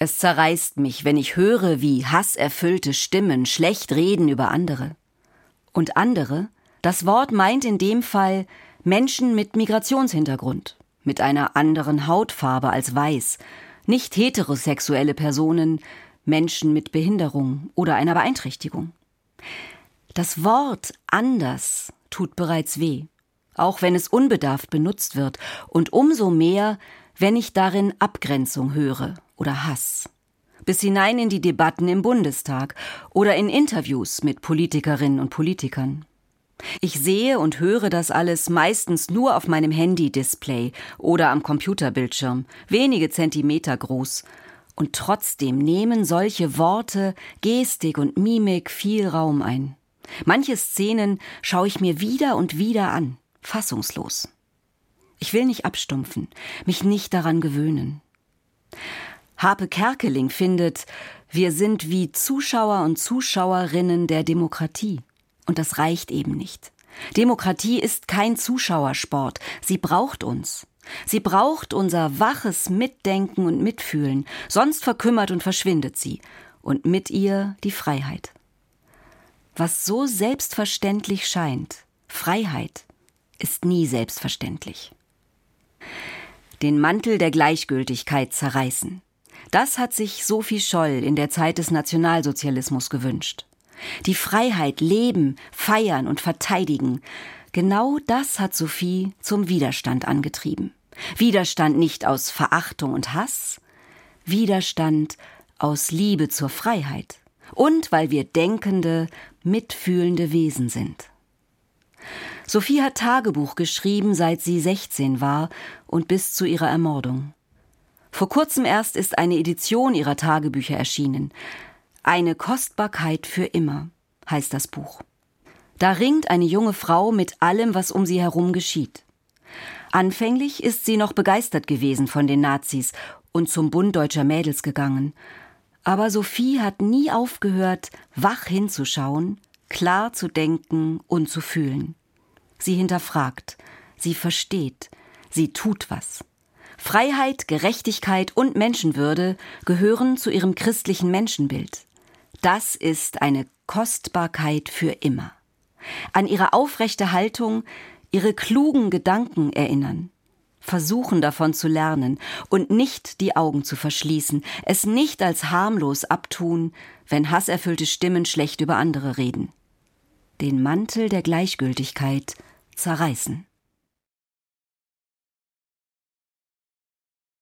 Es zerreißt mich, wenn ich höre, wie hasserfüllte Stimmen schlecht reden über andere. Und andere, das Wort meint in dem Fall Menschen mit Migrationshintergrund, mit einer anderen Hautfarbe als weiß, nicht heterosexuelle Personen, Menschen mit Behinderung oder einer Beeinträchtigung. Das Wort anders tut bereits weh, auch wenn es unbedarft benutzt wird und umso mehr, wenn ich darin Abgrenzung höre oder Hass. Bis hinein in die Debatten im Bundestag oder in Interviews mit Politikerinnen und Politikern. Ich sehe und höre das alles meistens nur auf meinem Handy-Display oder am Computerbildschirm, wenige Zentimeter groß. Und trotzdem nehmen solche Worte, Gestik und Mimik viel Raum ein. Manche Szenen schaue ich mir wieder und wieder an, fassungslos. Ich will nicht abstumpfen, mich nicht daran gewöhnen. Harpe Kerkeling findet, wir sind wie Zuschauer und Zuschauerinnen der Demokratie. Und das reicht eben nicht. Demokratie ist kein Zuschauersport. Sie braucht uns. Sie braucht unser waches Mitdenken und Mitfühlen. Sonst verkümmert und verschwindet sie. Und mit ihr die Freiheit. Was so selbstverständlich scheint, Freiheit, ist nie selbstverständlich. Den Mantel der Gleichgültigkeit zerreißen. Das hat sich Sophie Scholl in der Zeit des Nationalsozialismus gewünscht. Die Freiheit leben, feiern und verteidigen. Genau das hat Sophie zum Widerstand angetrieben. Widerstand nicht aus Verachtung und Hass, Widerstand aus Liebe zur Freiheit und weil wir denkende, mitfühlende Wesen sind. Sophie hat Tagebuch geschrieben, seit sie 16 war und bis zu ihrer Ermordung. Vor kurzem erst ist eine Edition ihrer Tagebücher erschienen. Eine Kostbarkeit für immer, heißt das Buch. Da ringt eine junge Frau mit allem, was um sie herum geschieht. Anfänglich ist sie noch begeistert gewesen von den Nazis und zum Bund Deutscher Mädels gegangen. Aber Sophie hat nie aufgehört, wach hinzuschauen, klar zu denken und zu fühlen. Sie hinterfragt, sie versteht, sie tut was. Freiheit, Gerechtigkeit und Menschenwürde gehören zu ihrem christlichen Menschenbild. Das ist eine Kostbarkeit für immer. An ihre aufrechte Haltung, ihre klugen Gedanken erinnern. Versuchen davon zu lernen und nicht die Augen zu verschließen, es nicht als harmlos abtun, wenn hasserfüllte Stimmen schlecht über andere reden. Den Mantel der Gleichgültigkeit zerreißen.